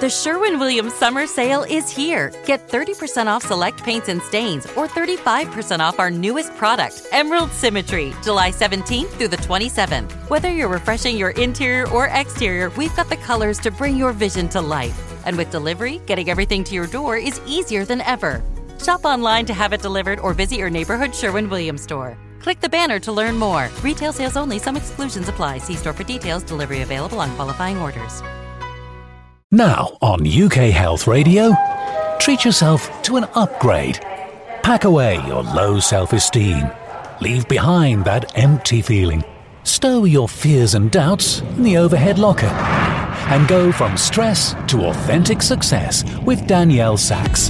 The Sherwin-Williams Summer Sale is here. Get 30% off select paints and stains or 35% off our newest product, Emerald Symmetry, July 17th through the 27th. Whether you're refreshing your interior or exterior, we've got the colors to bring your vision to life. And with delivery, getting everything to your door is easier than ever. Shop online to have it delivered or visit your neighborhood Sherwin-Williams store. Click the banner to learn more. Retail sales only. Some exclusions apply. See store for details. Delivery available on qualifying orders. Now on UK Health Radio, treat yourself to an upgrade. Pack away your low self-esteem. Leave behind that empty feeling. Stow your fears and doubts in the overhead locker. And go from stress to authentic success with Danielle Sachs.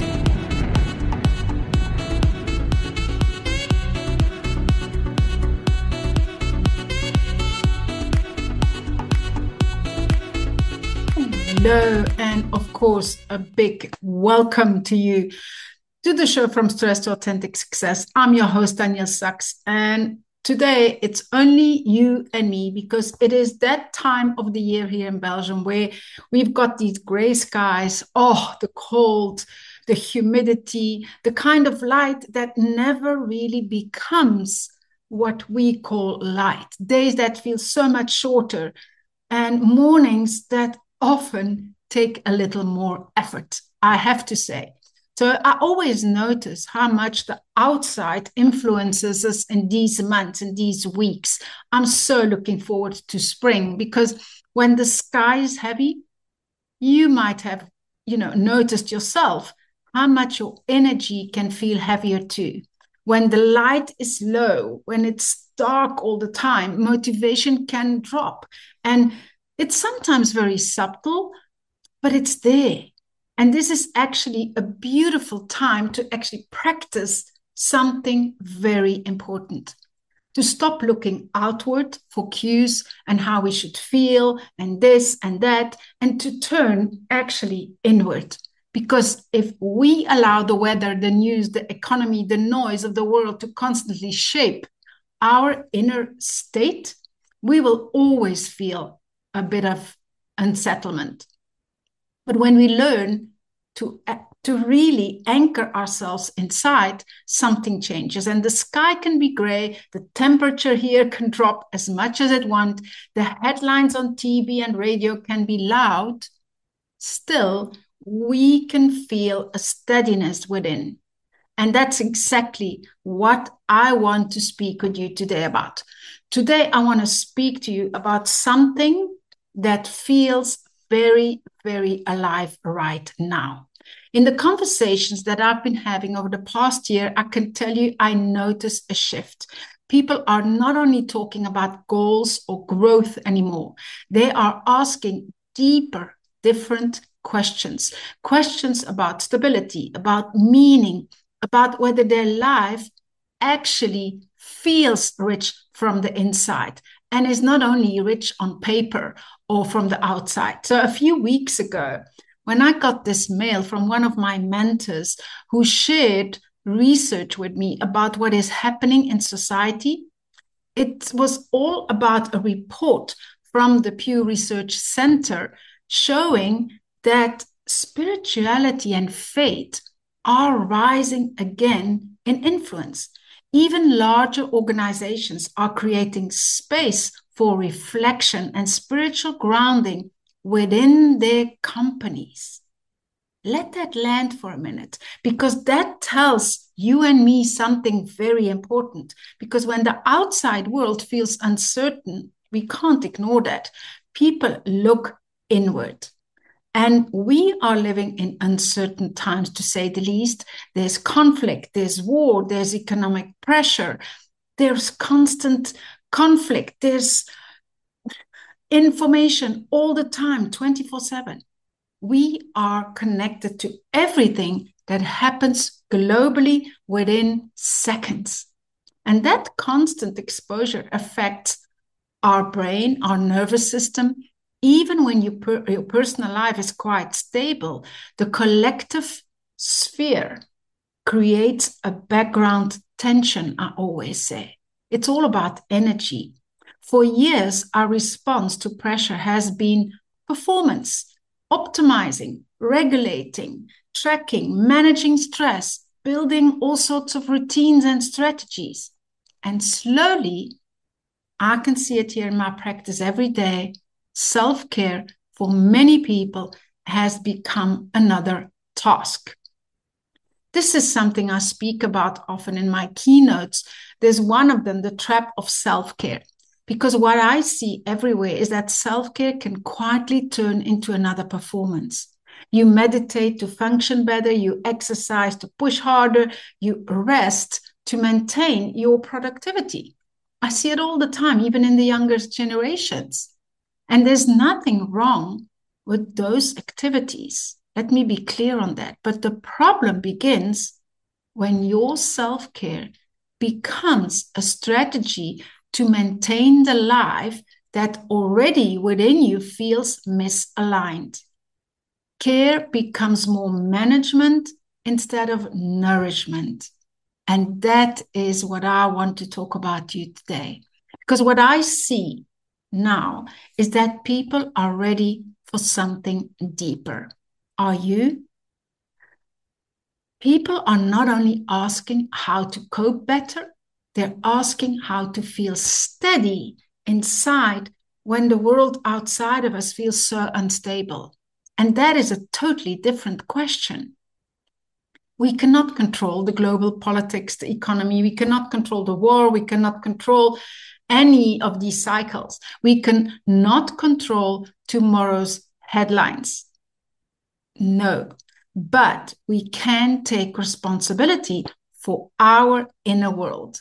Hello, and of course, a big welcome to you to the show From Stress to Authentic Success. I'm your host, Danielle Sachs, and today it's only you and me because it is that time of the year here in Belgium where we've got these gray skies, the cold, the humidity, the kind of light that never really becomes what we call light. Days that feel so much shorter and mornings that often take a little more effort, I have to say. So I always notice how much the outside influences us in these months, in these weeks. I'm so looking forward to spring because when the sky is heavy, you might have, noticed yourself how much your energy can feel heavier too. When the light is low, when it's dark all the time, motivation can drop. And it's sometimes very subtle, but it's there. And this is actually a beautiful time to actually practice something very important. To stop looking outward for cues and how we should feel and this and that, and to turn actually inward. Because if we allow the weather, the news, the economy, the noise of the world to constantly shape our inner state, we will always feel a bit of unsettlement. But when we learn to really anchor ourselves inside, something changes. And the sky can be gray, the temperature here can drop as much as it wants, the headlines on TV and radio can be loud. Still, we can feel a steadiness within. And that's exactly what I want to speak with you today about. Today, I want to speak to you about something that feels very, very alive right now. In the conversations that I've been having over the past year, I can tell you I notice a shift. People are not only talking about goals or growth anymore, they are asking deeper, different questions. Questions about stability, about meaning, about whether their life actually feels rich from the inside and is not only rich on paper or from the outside. So a few weeks ago, when I got this mail from one of my mentors who shared research with me about what is happening in society, it was all about a report from the Pew Research Center showing that spirituality and faith are rising again in influence. Even larger organizations are creating space for reflection and spiritual grounding within their companies. Let that land for a minute, because that tells you and me something very important. Because when the outside world feels uncertain, we can't ignore that. People look inward. And we are living in uncertain times, to say the least. There's conflict, there's war, there's economic pressure, there's constant conflict, there's information all the time, 24/7. We are connected to everything that happens globally within seconds. And that constant exposure affects our brain, our nervous system. Even when your personal life is quite stable, the collective sphere creates a background tension, I always say. It's all about energy. For years, our response to pressure has been performance, optimizing, regulating, tracking, managing stress, building all sorts of routines and strategies. And slowly, I can see it here in my practice every day, self-care for many people has become another task. This is something I speak about often in my keynotes. There's one of them, the trap of self-care. Because what I see everywhere is that self-care can quietly turn into another performance. You meditate to function better, you exercise to push harder, you rest to maintain your productivity. I see it all the time, even in the younger generations. And there's nothing wrong with those activities. Let me be clear on that. But the problem begins when your self-care becomes a strategy to maintain the life that already within you feels misaligned. Care becomes more management instead of nourishment. And that is what I want to talk about to you today. Because what I see now is that people are ready for something deeper. Are you? People are not only asking how to cope better, they're asking how to feel steady inside when the world outside of us feels so unstable. And that is a totally different question. We cannot control the global politics, the economy. We cannot control the war. We cannot control any of these cycles. We cannot control tomorrow's headlines. No, but we can take responsibility for our inner world.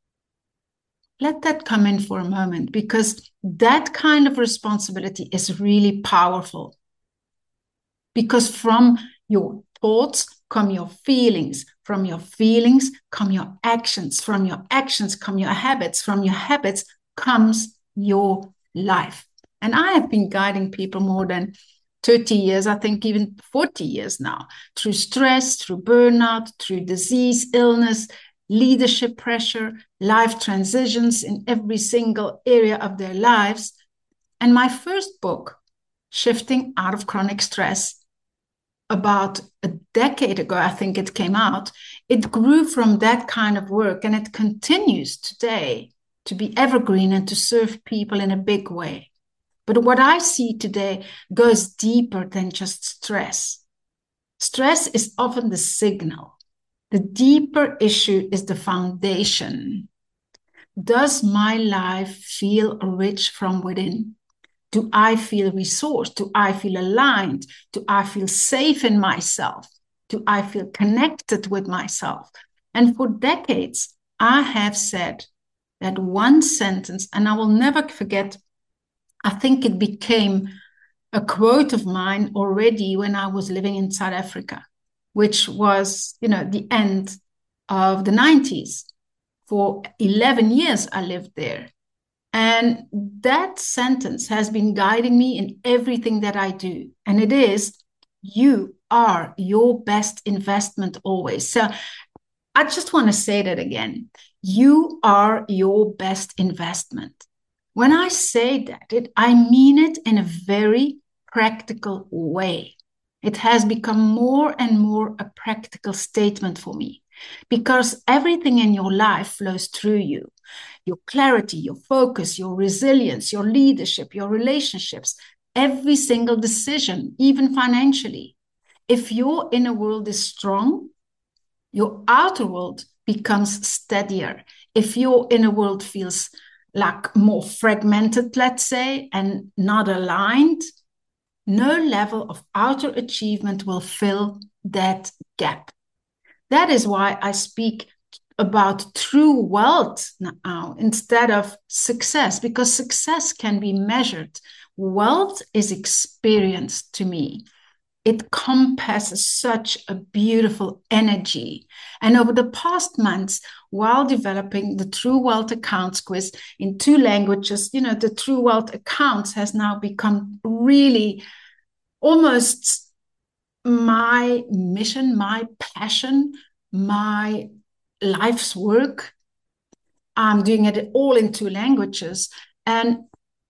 Let that come in for a moment, because that kind of responsibility is really powerful. Because from your thoughts come your feelings, from your feelings come your actions, from your actions come your habits, from your habits comes your life. And I have been guiding people more than 30 years, I think even 40 years now, through stress, through burnout, through disease, illness, leadership pressure, life transitions in every single area of their lives. And my first book, Shifting Out of Chronic Stress, about a decade ago, I think it came out, it grew from that kind of work, and it continues today to be evergreen and to serve people in a big way. But what I see today goes deeper than just stress. Stress is often the signal. The deeper issue is the foundation. Does my life feel rich from within? Do I feel resourced? Do I feel aligned? Do I feel safe in myself? Do I feel connected with myself? And for decades, I have said that one sentence, and I will never forget, I think it became a quote of mine already when I was living in South Africa, which was, the end of the 90s. For 11 years, I lived there. And that sentence has been guiding me in everything that I do. And it is, you are your best investment always. So I just want to say that again. You are your best investment. When I say that, I mean it in a very practical way. It has become more and more a practical statement for me, because everything in your life flows through you. Your clarity, your focus, your resilience, your leadership, your relationships, every single decision, even financially. If your inner world is strong, your outer world becomes steadier. If your inner world feels like more fragmented, let's say, and not aligned, no level of outer achievement will fill that gap. That is why I speak about true wealth now instead of success, because success can be measured. Wealth is experience to me. It compasses such a beautiful energy. And over the past months, while developing the True Wealth Accounts quiz in 2 languages, the True Wealth Accounts has now become really almost my mission, my passion, my life's work. I'm doing it all in 2 languages. And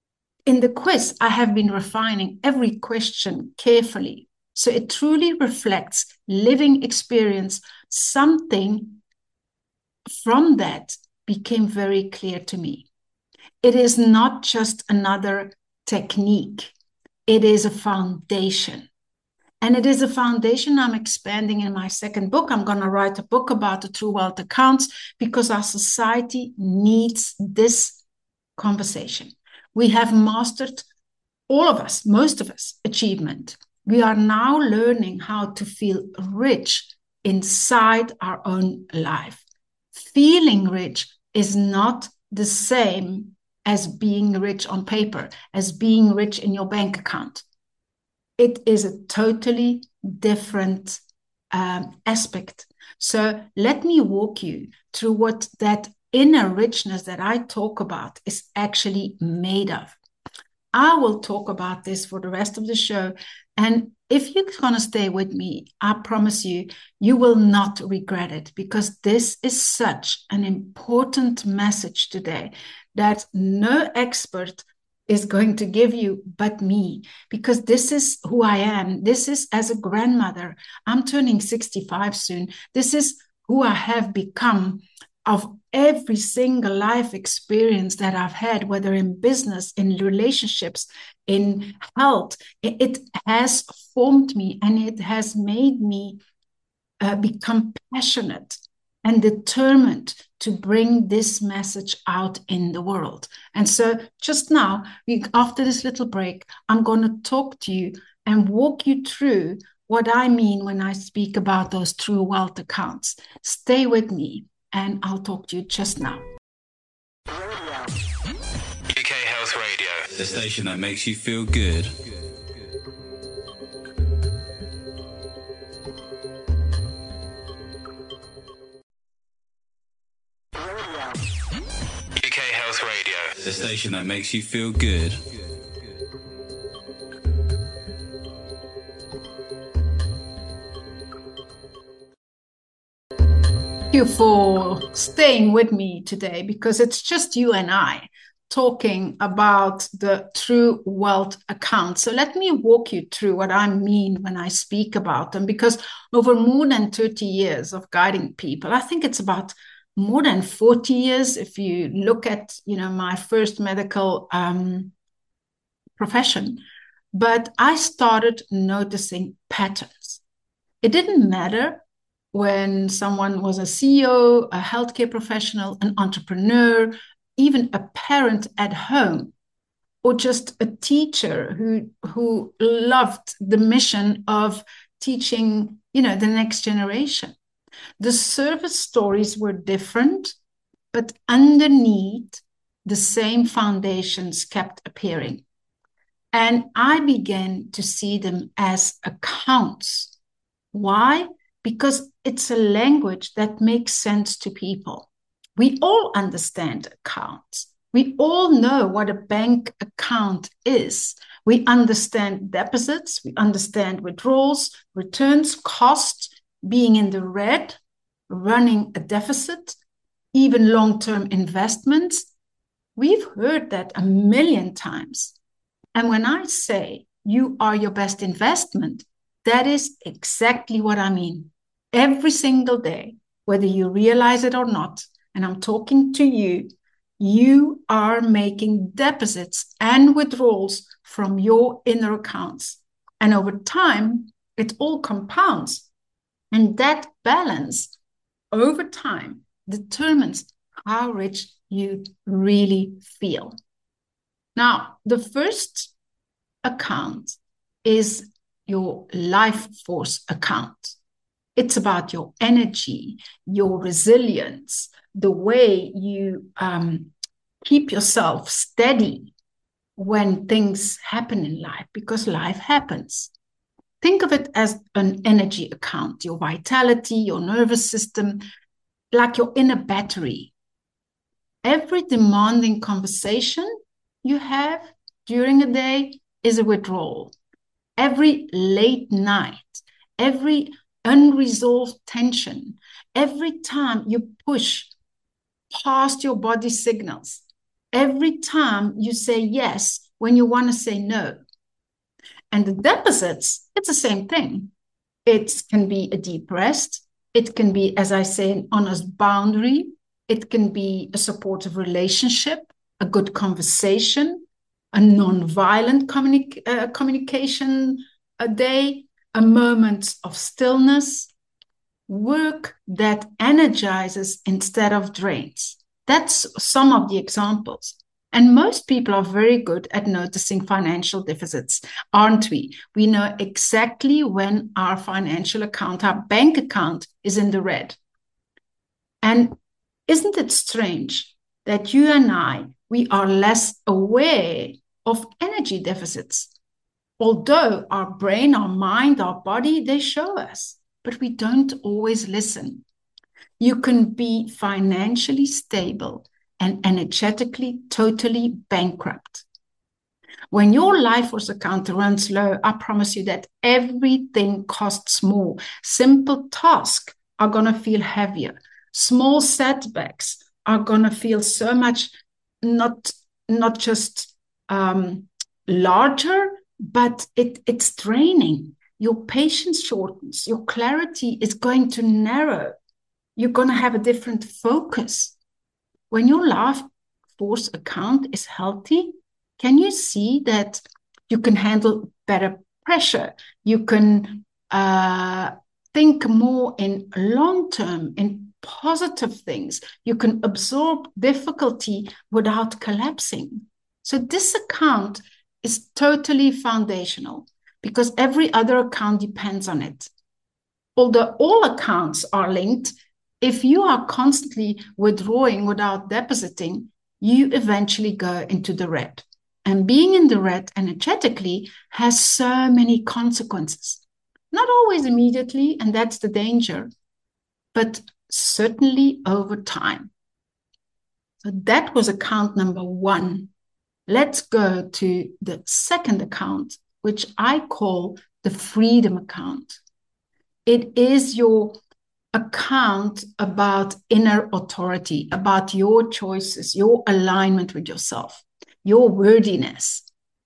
in the quiz, I have been refining every question carefully. So it truly reflects living experience. Something from that became very clear to me. It is not just another technique. It is a foundation. And it is a foundation I'm expanding in my second book. I'm going to write a book about the true wealth accounts because our society needs this conversation. We have mastered, all of us, most of us, achievement. We are now learning how to feel rich inside our own life. Feeling rich is not the same as being rich on paper, as being rich in your bank account. It is a totally different aspect. So let me walk you through what that inner richness that I talk about is actually made of. I will talk about this for the rest of the show. And if you're going to stay with me, I promise you, you will not regret it, because this is such an important message today that no expert is going to give you but me, because this is who I am. This is, as a grandmother, I'm turning 65 soon. This is who I have become of every single life experience that I've had, whether in business, in relationships, in health. It has formed me, and it has made me become passionate and determined to bring this message out in the world. And so just now, after this little break, I'm going to talk to you and walk you through what I mean when I speak about those true wealth accounts. Stay with me, and I'll talk to you just now. UK Health Radio, the station that makes you feel good. UK Health Radio, the station that makes you feel good. Thank you for staying with me today, because it's just you and I talking about the true wealth account. So let me walk you through what I mean when I speak about them, because over more than 30 years of guiding people, I think it's about more than 40 years if you look at, my first medical profession. But I started noticing patterns. It didn't matter when someone was a CEO, a healthcare professional, an entrepreneur, even a parent at home, or just a teacher who loved the mission of teaching, the next generation. The service stories were different, but underneath, the same foundations kept appearing. And I began to see them as accounts. Why? Because it's a language that makes sense to people. We all understand accounts. We all know what a bank account is. We understand deposits, we understand withdrawals, returns, cost, being in the red, running a deficit, even long-term investments. We've heard that a million times. And when I say you are your best investment, that is exactly what I mean. Every single day, whether you realize it or not, and I'm talking to you, you are making deposits and withdrawals from your inner accounts. And over time, it all compounds. And that balance over time determines how rich you really feel. Now, the first account is your life force account. It's about your energy, your resilience, the way you keep yourself steady when things happen in life, because life happens. Think of it as an energy account, your vitality, your nervous system, like your inner battery. Every demanding conversation you have during a day is a withdrawal. Every late night, every unresolved tension, every time you push past your body signals, every time you say yes when you want to say no. And the deposits, it's the same thing. It can be a deep rest. It can be, as I say, an honest boundary. It can be a supportive relationship, a good conversation, a non-violent communication a day, a moment of stillness, work that energizes instead of drains. That's some of the examples. And most people are very good at noticing financial deficits, aren't we? We know exactly when our financial account, our bank account, is in the red. And isn't it strange that you and I, we are less aware of energy deficits? Although our brain, our mind, our body, they show us, but we don't always listen. You can be financially stable and energetically totally bankrupt. When your life force account runs low, I promise you that everything costs more. Simple tasks are going to feel heavier. Small setbacks are going to feel so much not just larger, but it's draining. Your patience shortens. Your clarity is going to narrow. You're going to have a different focus. When your life force account is healthy, can you see that you can handle better pressure? You can think more in long term, in positive things. You can absorb difficulty without collapsing. So this account is totally foundational because every other account depends on it. Although all accounts are linked, if you are constantly withdrawing without depositing, you eventually go into the red. And being in the red energetically has so many consequences. Not always immediately, and that's the danger, but certainly over time. So that was account number 1. Let's go to the second account, which I call the freedom account. It is your account about inner authority, about your choices, your alignment with yourself, your worthiness.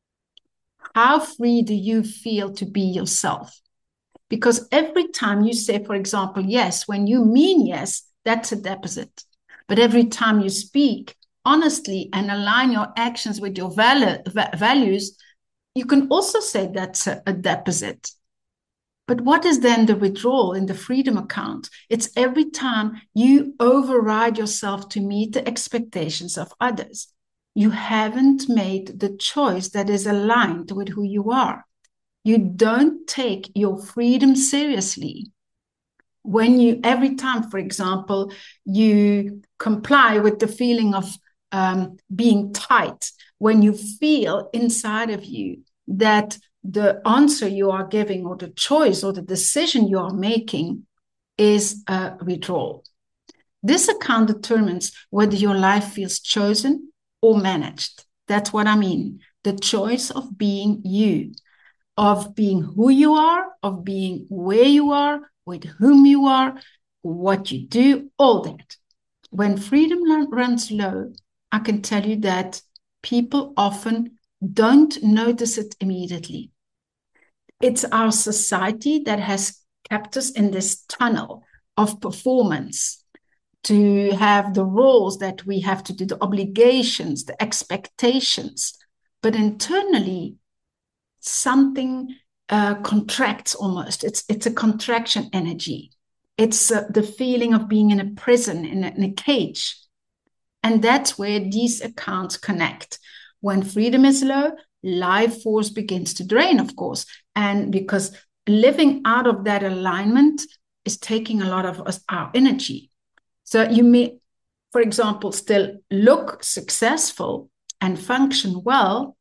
How free do you feel to be yourself? Because every time you say, for example, yes, when you mean yes, that's a deposit. But every time you speak honestly and align your actions with your values, you can also say that's a deposit. But what is then the withdrawal in the freedom account? It's every time you override yourself to meet the expectations of others. You haven't made the choice that is aligned with who you are. You don't take your freedom seriously. When you, every time, for example, you comply with the feeling of being tight, when you feel inside of you that the answer you are giving or the choice or the decision you are making is a withdrawal. This account determines whether your life feels chosen or managed. That's what I mean. The choice of being you, of being who you are, of being where you are, with whom you are, what you do, all that. When freedom runs low, I can tell you that people often don't notice it immediately. It's our society that has kept us in this tunnel of performance, to have the roles that we have to do, the obligations, the expectations. But internally, something contracts almost. It's a contraction energy. It's the feeling of being in a prison, in a cage. And that's where these accounts connect. When freedom is low, life force begins to drain, of course. And because living out of that alignment is taking a lot of our energy. So you may, for example, still look successful and function well,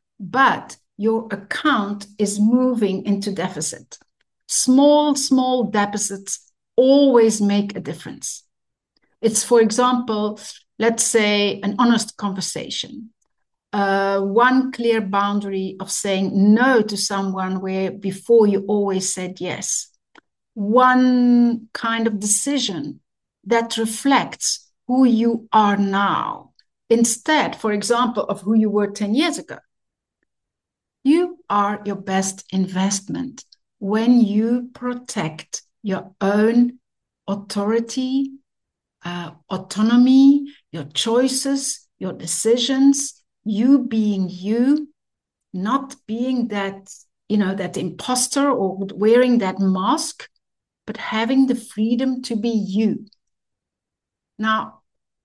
but your account is moving into deficit. Small deficits always make a difference. It's, for example, let's say an honest conversation. One clear boundary of saying no to someone where before you always said yes. One kind of decision that reflects who you are now, instead, for example, of who you were 10 years ago. You are your best investment when you protect your own authority, autonomy, your choices, your decisions, you being you, not being that, that imposter or wearing that mask, but having the freedom to be you. Now,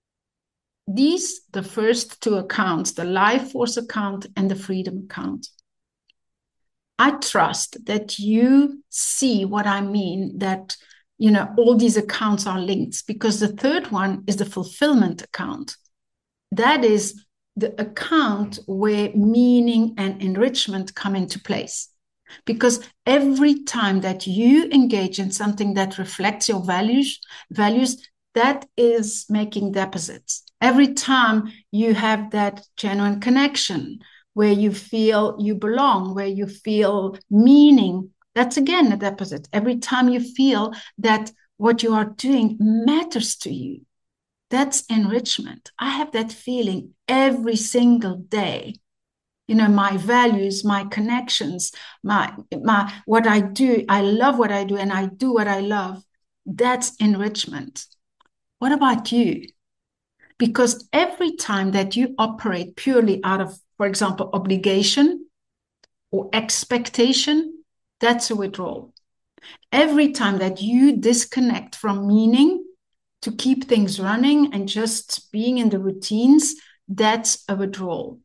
the first two accounts, the Life Force account and the Freedom account, I trust that you see what I mean, that, all these accounts are linked, because the third one is the Fulfillment account. That is the account where meaning and enrichment come into place. Because every time that you engage in something that reflects your values, that is making deposits. Every time you have that genuine connection where you feel you belong, where you feel meaning, that's again a deposit. Every time you feel that what you are doing matters to you, that's enrichment. I have that feeling every single day. My values, my connections, my what I do, I love what I do, and I do what I love. That's enrichment. What about you? Because every time that you operate purely out of, for example, obligation or expectation, that's a withdrawal. Every time that you disconnect from meaning to keep things running and just being in the routines, that's a withdrawal.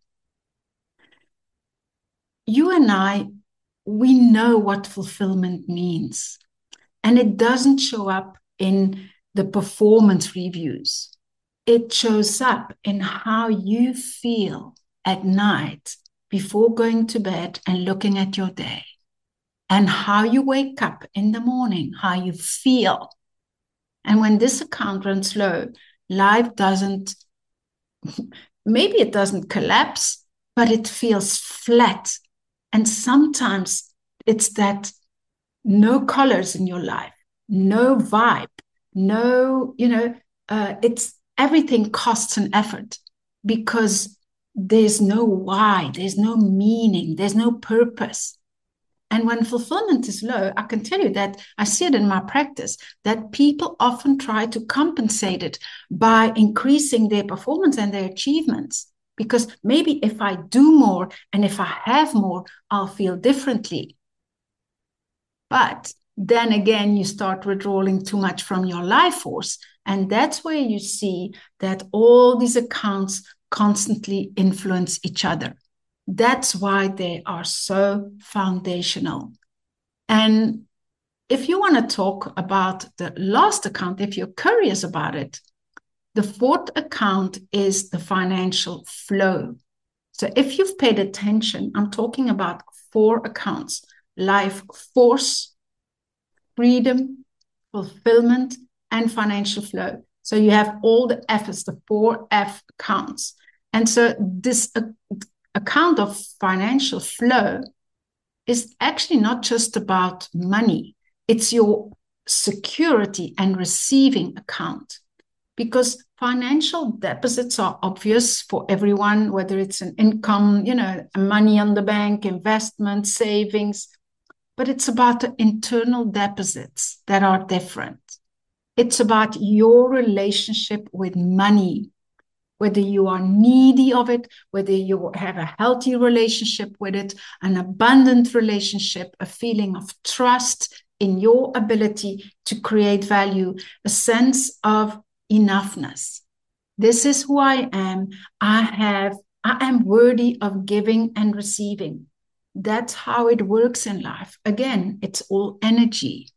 You and I, we know what fulfillment means. And it doesn't show up in the performance reviews. It shows up in how you feel at night before going to bed and looking at your day. And how you wake up in the morning, how you feel. And when this account runs low, life doesn't, maybe it doesn't collapse, but it feels flat. And sometimes it's that no colors in your life, no vibe, no, it's everything costs an effort because there's no why, there's no meaning, there's no purpose. And when fulfillment is low, I can tell you that I see it in my practice, that people often try to compensate it by increasing their performance and their achievements. Because maybe if I do more and if I have more, I'll feel differently. But then again, you start withdrawing too much from your life force. And that's where you see that all these accounts constantly influence each other. That's why they are so foundational. And if you want to talk about the last account, if you're curious about it, the fourth account is the financial flow. So if you've paid attention, I'm talking about 4 accounts: Life Force, Freedom, Fulfillment, and Financial Flow. So you have all the F's, the 4 F accounts. And so this account of financial flow is actually not just about money. It's your security and receiving account. Because financial deposits are obvious for everyone, whether it's an income, money on the bank, investment, savings. But it's about the internal deposits that are different. It's about your relationship with money, whether you are needy of it, whether you have a healthy relationship with it, an abundant relationship, a feeling of trust in your ability to create value, a sense of enoughness. This is who I am. I am worthy of giving and receiving. That's how it works in life. Again, it's all energy.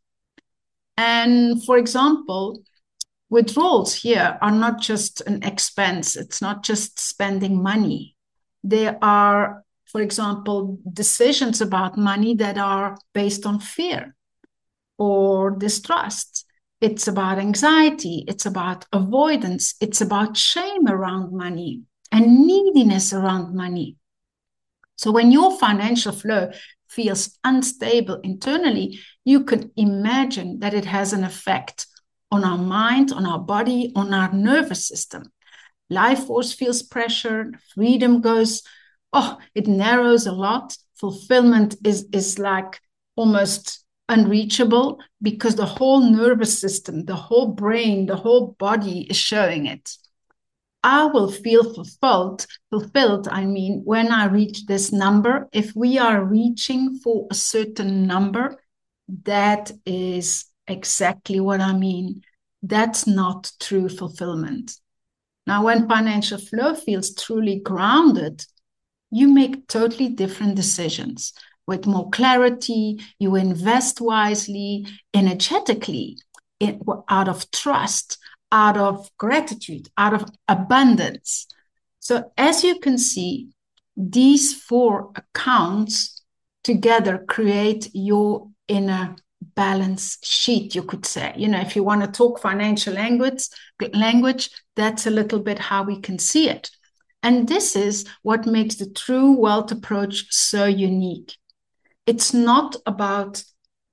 And for example, withdrawals here are not just an expense. It's not just spending money. There are, for example, decisions about money that are based on fear or distrust. It's about anxiety. It's about avoidance. It's about shame around money and neediness around money. So when your financial flow feels unstable internally, you can imagine that it has an effect on our mind, on our body, on our nervous system. Life force feels pressure, freedom goes, it narrows a lot. fulfillment is like almost unreachable because the whole nervous system, the whole brain, the whole body is showing it. I will feel fulfilled, when I reach this number. If we are reaching for a certain number, that is exactly what I mean. That's not true fulfillment. Now, when financial flow feels truly grounded, you make totally different decisions with more clarity. You invest wisely, energetically, out of trust, out of gratitude, out of abundance. So as you can see, these 4 accounts together create your inner balance sheet, you could say. If you want to talk financial language, that's a little bit how we can see it. And this is what makes the true wealth approach so unique. It's not about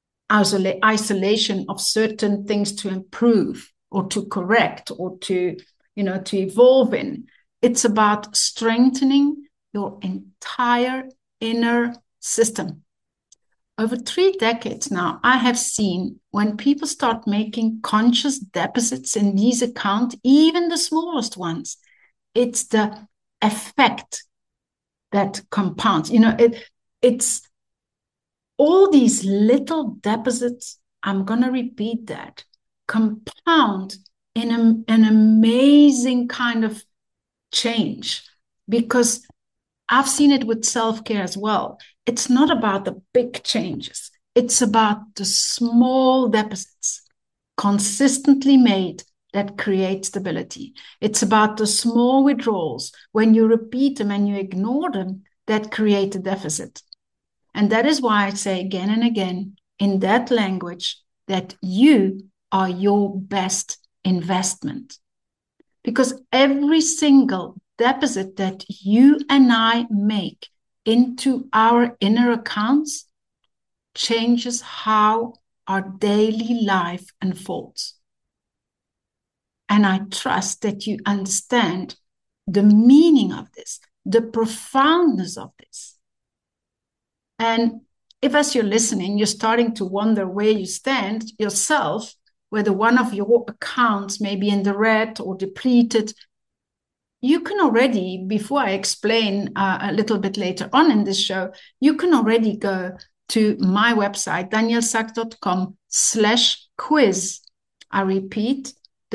isolation of certain things to improve or to correct or to evolve in. It's about strengthening your entire inner system. Over 3 decades now, I have seen when people start making conscious deposits in these accounts, even the smallest ones, it's the effect that compounds. It's all these little deposits, I'm going to repeat that, compound in an amazing kind of change, because I've seen it with self-care as well. It's not about the big changes. It's about the small deposits consistently made that create stability. It's about the small withdrawals, when you repeat them and you ignore them, that create a deficit. And that is why I say again and again in that language that you are your best investment. Because every single deposit that you and I make into our inner accounts changes how our daily life unfolds. And I trust that you understand the meaning of this, the profoundness of this. And if as you're listening, you're starting to wonder where you stand yourself, whether one of your accounts may be in the red or depleted, you can already, before I explain a little bit later on in this show, you can already go to my website, danielsaks.com/quiz. I repeat,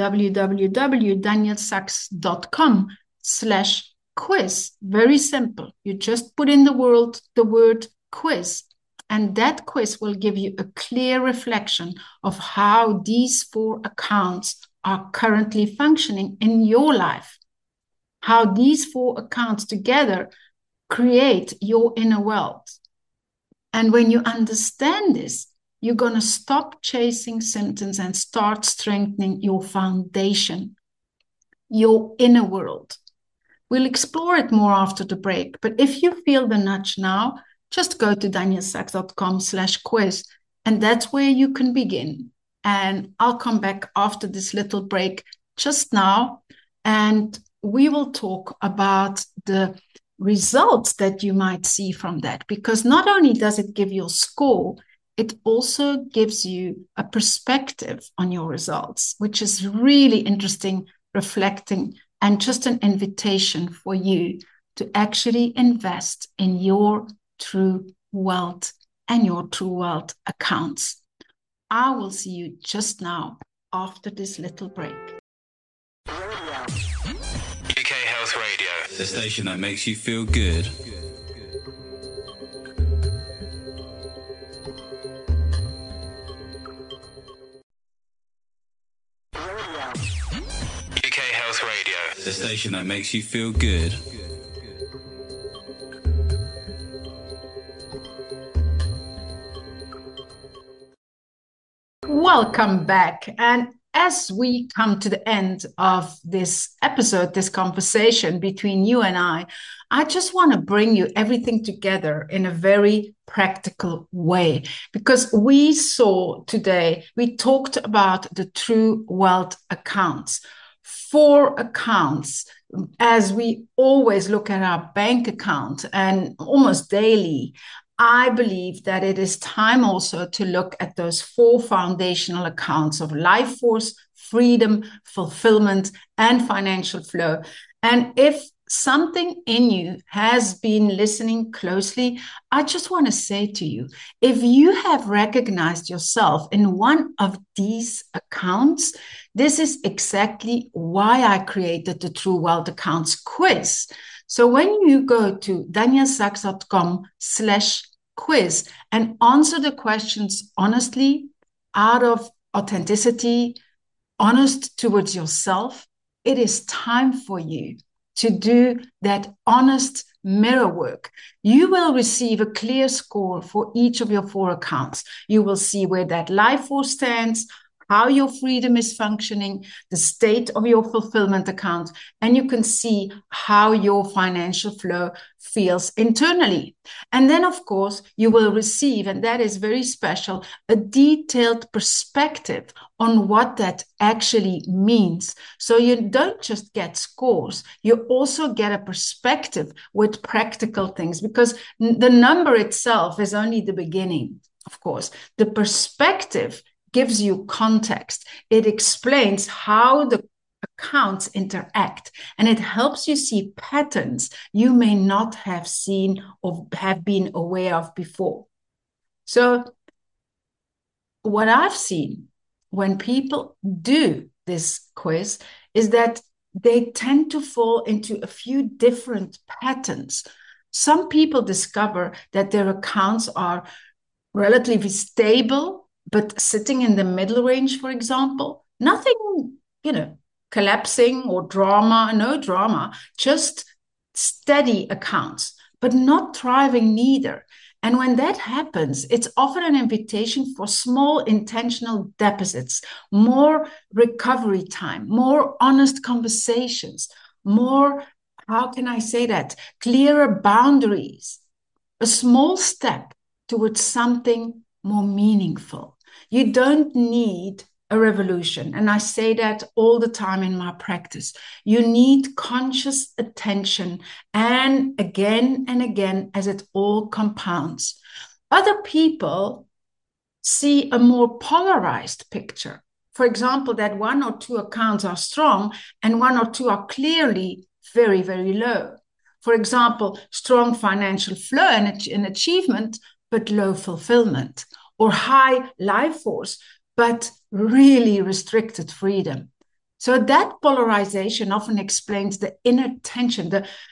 www.danielsaks.com/quiz. Very simple. You just put in the word quiz, and that quiz will give you a clear reflection of how these 4 accounts are currently functioning in your life, how these 4 accounts together create your inner wealth. And when you understand this, you're going to stop chasing symptoms and start strengthening your foundation, your inner world. We'll explore it more after the break, but if you feel the nudge now, just go to danielsaks.com/quiz, and that's where you can begin. And I'll come back after this little break just now, and we will talk about the results that you might see from that, because not only does it give you a score, it also gives you a perspective on your results, which is really interesting, reflecting, and just an invitation for you to actually invest in your true wealth and your true wealth accounts. I will see you just now after this little break. UK Health Radio, the station that makes you feel good. UK Health Radio, the station that makes you feel good. Welcome back. And as we come to the end of this episode, this conversation between you and I just want to bring you everything together in a very practical way, because we saw today, we talked about the true wealth accounts. 4 accounts, as we always look at our bank account and almost daily, I believe that it is time also to look at those 4 foundational accounts of life force, freedom, fulfillment, and financial flow. And if something in you has been listening closely, I just want to say to you, if you have recognized yourself in one of these accounts, this is exactly why I created the True Wealth Accounts quiz. So when you go to danielsachs.com/quiz and answer the questions honestly, out of authenticity, honest towards yourself, it is time for you to do that honest mirror work. You will receive a clear score for each of your 4 accounts. You will see where that life force stands, how your freedom is functioning, the state of your fulfillment account, and you can see how your financial flow feels internally. And then, of course, you will receive, and that is very special, a detailed perspective on what that actually means. So you don't just get scores, you also get a perspective with practical things, because the number itself is only the beginning, of course. The perspective gives you context. It explains how the accounts interact, and it helps you see patterns you may not have seen or have been aware of before. So what I've seen when people do this quiz is that they tend to fall into a few different patterns. Some people discover that their accounts are relatively stable, but sitting in the middle range, for example, nothing, collapsing or drama, no drama, just steady accounts, but not thriving neither. And when that happens, it's often an invitation for small intentional deposits, more recovery time, more honest conversations, more, how can I say that, clearer boundaries, a small step towards something more meaningful. You don't need a revolution. And I say that all the time in my practice. You need conscious attention, and again, as it all compounds. Other people see a more polarized picture. For example, that 1 or 2 accounts are strong and 1 or 2 are clearly very, very low. For example, strong financial flow and achievement, but low fulfillment, or high life force, but really restricted freedom. So that polarization often explains the inner tension,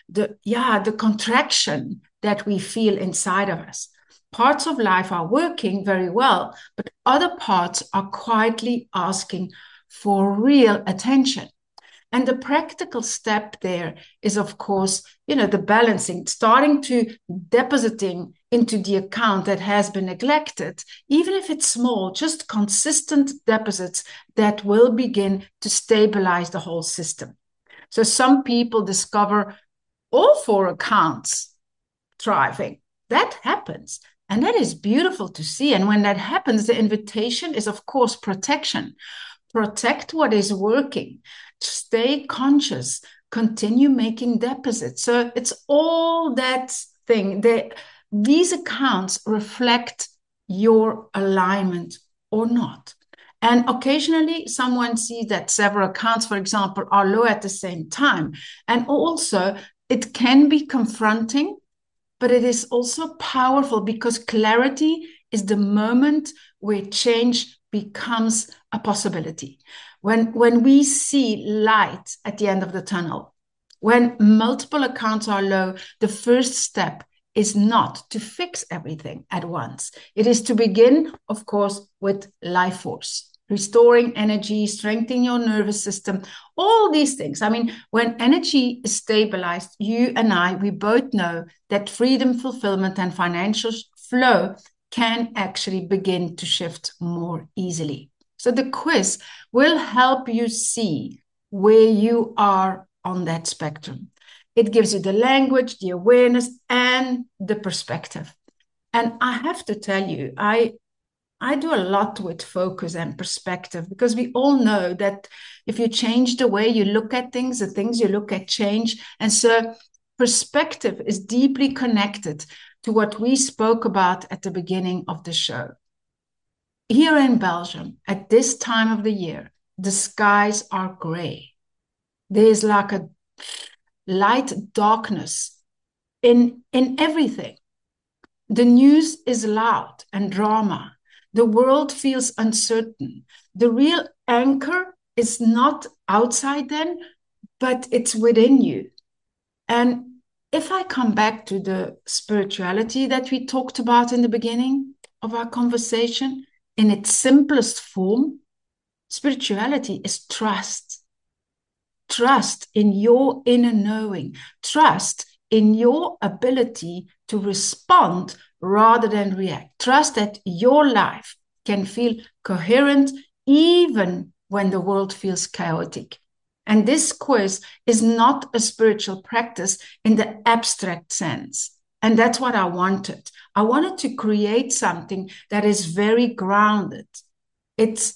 the contraction that we feel inside of us. Parts of life are working very well, but other parts are quietly asking for real attention. And the practical step there is, of course, the balancing, starting to depositing into the account that has been neglected, even if it's small, just consistent deposits that will begin to stabilize the whole system. So some people discover all 4 accounts thriving. That happens. And that is beautiful to see. And when that happens, the invitation is, of course, protection. Protect what is working. Stay conscious. Continue making deposits. So it's all that thing. These accounts reflect your alignment or not. And occasionally someone sees that several accounts, for example, are low at the same time. And also it can be confronting, but it is also powerful, because clarity is the moment where change becomes a possibility. When we see light at the end of the tunnel, when multiple accounts are low, the first step is not to fix everything at once. It is to begin, of course, with life force, restoring energy, strengthening your nervous system, all these things. I mean, when energy is stabilized, you and I, we both know that freedom, fulfillment, and financial flow can actually begin to shift more easily. So the quiz will help you see where you are on that spectrum. It gives you the language, the awareness, and the perspective. And I have to tell you, I do a lot with focus and perspective, because we all know that if you change the way you look at things, the things you look at change. And so perspective is deeply connected to what we spoke about at the beginning of the show. Here in Belgium, at this time of the year, the skies are gray. There's like a light darkness in everything. The news is loud and drama. The world feels uncertain. The real anchor is not outside then, but it's within you. And if I come back to the spirituality that we talked about in the beginning of our conversation, in its simplest form, spirituality is trust. Trust in your inner knowing. Trust in your ability to respond rather than react. Trust that your life can feel coherent even when the world feels chaotic. And this quiz is not a spiritual practice in the abstract sense. And that's what I wanted. I wanted to create something that is very grounded. It's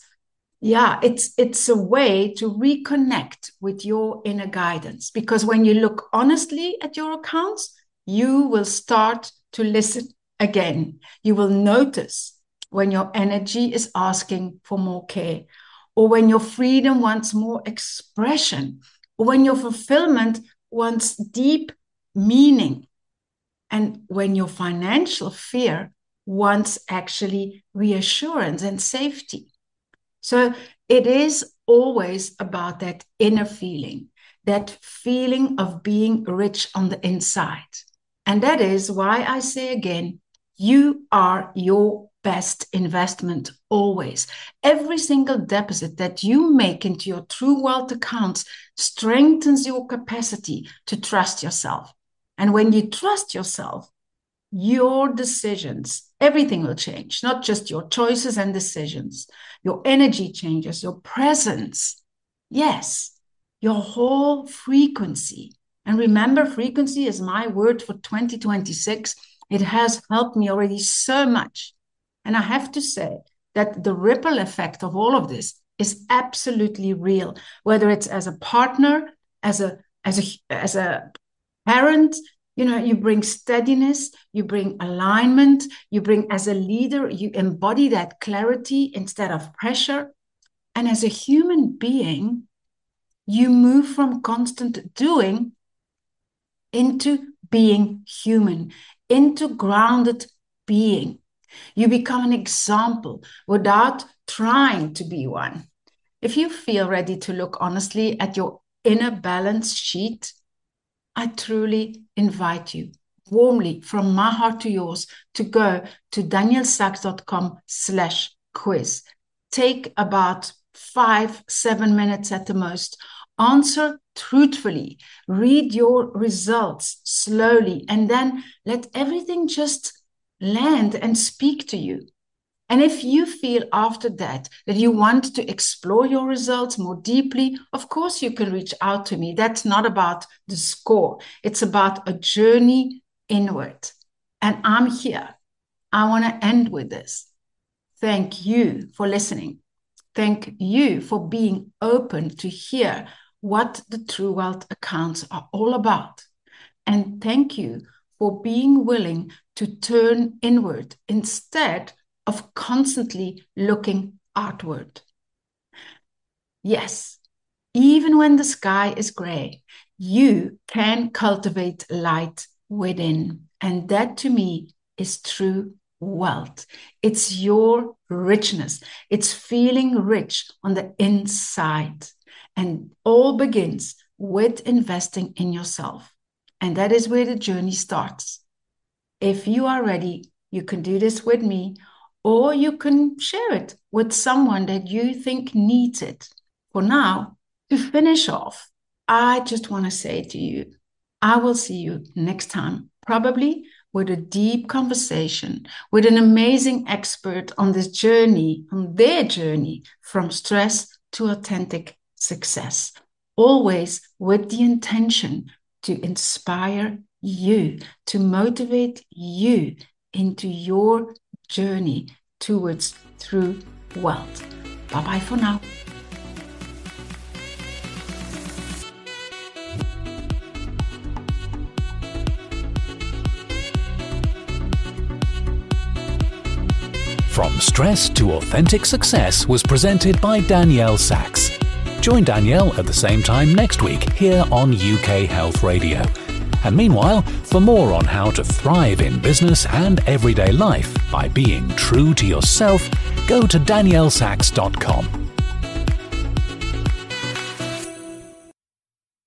a way to reconnect with your inner guidance. Because when you look honestly at your accounts, you will start to listen again. You will notice when your energy is asking for more care, or when your freedom wants more expression, or when your fulfillment wants deep meaning, and when your financial fear wants actually reassurance and safety. So it is always about that inner feeling, that feeling of being rich on the inside. And that is why I say again, you are your best investment always. Every single deposit that you make into your true wealth accounts strengthens your capacity to trust yourself. And when you trust yourself, your decisions, everything will change, not just your choices and decisions. Your energy changes, your presence. Yes, your whole frequency. And remember, frequency is my word for 2026. It has helped me already so much. And I have to say that the ripple effect of all of this is absolutely real, whether it's as a partner, as a parent. You bring steadiness, you bring alignment, you bring as a leader, you embody that clarity instead of pressure. And as a human being, you move from constant doing into being human, into grounded being. You become an example without trying to be one. If you feel ready to look honestly at your inner balance sheet, I truly invite you warmly from my heart to yours to go to danielsachs.com/quiz. Take about 5-7 minutes at the most. Answer truthfully. Read your results slowly, and then let everything just land and speak to you. And if you feel after that you want to explore your results more deeply, of course you can reach out to me. That's not about the score. It's about a journey inward. And I'm here. I want to end with this. Thank you for listening. Thank you for being open to hear what the True Wealth accounts are all about. And thank you for being willing to turn inward instead of constantly looking outward. Yes, even when the sky is gray, you can cultivate light within. And that to me is true wealth. It's your richness. It's feeling rich on the inside. And all begins with investing in yourself. And that is where the journey starts. If you are ready, you can do this with me, or you can share it with someone that you think needs it. For now, to finish off, I just want to say to you, I will see you next time, probably with a deep conversation with an amazing expert on this journey, on their journey from stress to authentic success. Always with the intention to inspire you, to motivate you into your journey towards true wealth. Bye-bye for now. From Stress to Authentic Success was presented by Danielle Sachs. Join Danielle at the same time next week here on UK Health Radio. And meanwhile, for more on how to thrive in business and everyday life by being true to yourself, go to daniellesachs.com.